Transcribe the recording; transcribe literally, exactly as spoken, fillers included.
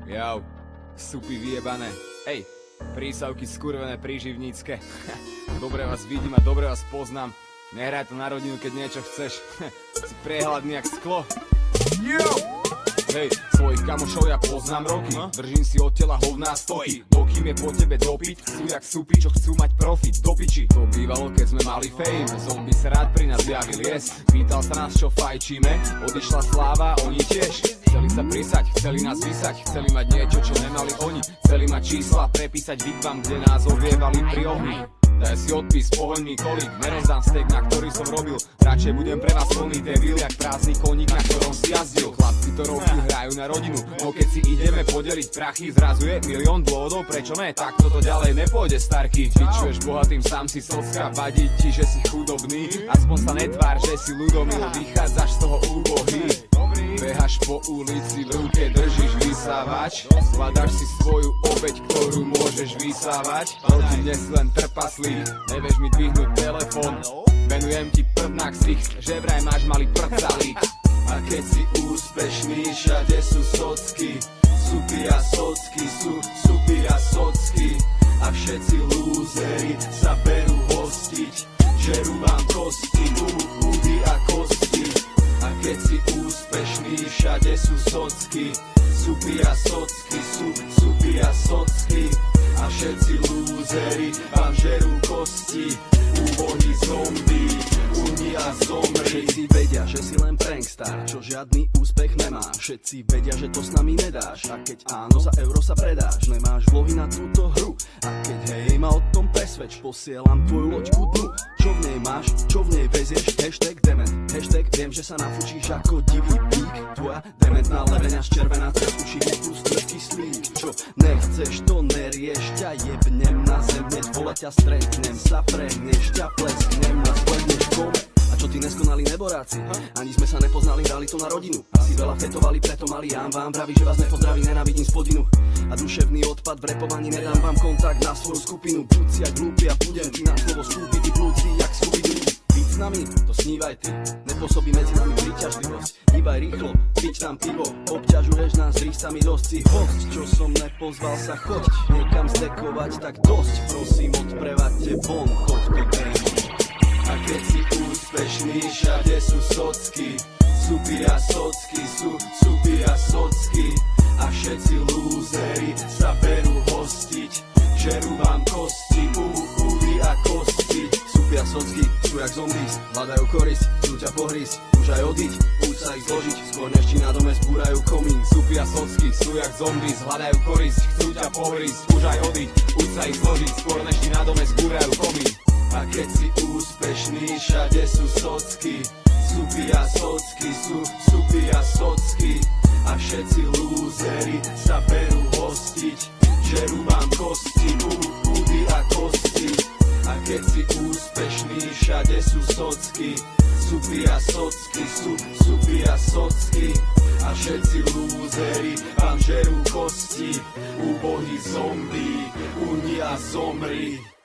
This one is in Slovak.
Jau, supy vyjebané. Ej, prísavky skurvené príživnícke. Dobre vás vidím a dobre vás poznám. Nehraj to na rodinu, keď niečo chceš. Si priehľadný jak sklo. Yo! Hej, svojich kamošov ja poznám roky. Držím si od tela hovná stojí. Dokým je po tebe dopyt, sú jak supy, čo chcú mať profit. Do piči, to bývalo, keď sme mali fame. Zombie sa rád pri nás javil, yes. Pýtal sa nás, čo fajčíme. Odišla sláva, oni tiež. Chceli sa prisať, chceli nás vysať. Chceli mať niečo, čo nemali oni. Chceli mať čísla, prepísať výtvam, kde nás ovievali pri ohni. Daj si odpis, pohoďný kolík, nerozdám steak, na ktorý som robil. Radšej budem pre vás plný devil, jak prázdny koník, na ktorom si jazdil. Chlapci to roky hrajú na rodinu, no keď si ideme podeliť prachy, zrazu je milión dôvodov, prečo ne? Tak toto ďalej nepôjde, starky. Vyčuješ bohatým, sám si socka, vadí ti, že si chudobný. Aspoň sa netvár, že si ľudomil, vychádzaš z toho úbohý. Behaš po ulici, v ruke držíš vysávač. Hľadáš si svoju obeť, ktorú môžeš vysávať. Proti dnes len trpaslík, nevieš mi dvihnúť telefón. Venujem ti prd na ksicht, že vraj máš malý prcalík. A keď si úspešný, všade sú socky. Supy a socky, sú supy a socky. A všetci lúzeri sa berú hostiť. Žerú vám kosti, údy a kosti. A keď si úspešný, všade sú socky. Supy a socky, sú supy a socky. A všetci lúzeri vám žerú kosti. Úbohý zombie, uni a zomri. Všetci vedia, že si len prankster, čo žiadny úspech nemá. Všetci vedia, že to s nami nedáš. A keď áno, za euro sa predáš. Nemáš vlohy na túto hru. A keď hej, ma o tom presvedč, posielam tvoju loďku dnu. Čo v nej máš, čo v nej vezieš? Hashtag dement, hashtag viem, že sa nafučíš ako divý pík. Tvoja dementná leveňa z červená cez uši vypustí kyslík. Čo nechceš, to nerieš, ťa jebnem na zem, hneď vole ťa stretnem, sa prehneš, ťa plesknem a spletneš kome. A čo tí neskonali neboráci? Ani sme sa nepoznali, hrali to na rodinu. Asi veľa fetovali, preto mali jám vám vraví, že vás nepozdraví, nenávidím spodinu. A duševný odpad v repovaní, nedám vám kontakt na svoju skupinu. Buď si jak hlúpi a budem ti na slovo skúpiť, ty plúci jak skupidu. Byť s nami, to snívaj ty, nepôsobí medzi nami príťažlivosť. Hýbaj rýchlo, piť tam pivo, obťažuješ nás rýchcami dosť. Si host, čo som nepozval sa, choď niekam stekovať, tak dosť. Prosím, odpreváďte von tohto tému. A keď si úspešný, všade sú socky. Supy a socky, sú supy a socky. A všetci lúzeri sa berú hostiť. Žerú vám kosti, údy a kosti. Supy a socky sú jak zombies, hľadajú korisť, chcú ťa pohrísť. Už aj odiť, už sa ich zložiť, skôr než ti na dome zbúrajú komín. Supy a socky sú jak zombies, hľadajú korisť, chcú ťa pohrísť. Už aj odiť, už sa ich zložiť, skôr než ti na dome zbúrajú komín. A keď si úspešný, všade sú socky. Supy a socky, sú supy a socky. A všetci lúzeri sa berú hostiť. Žerú vám kosti, údy a kosti. A keď si úspešný, všade sú socky. Supy a socky, sú supy a socky. A všetci lúzeri vám žerú kosti. Úbohý zombie, uni a zomri.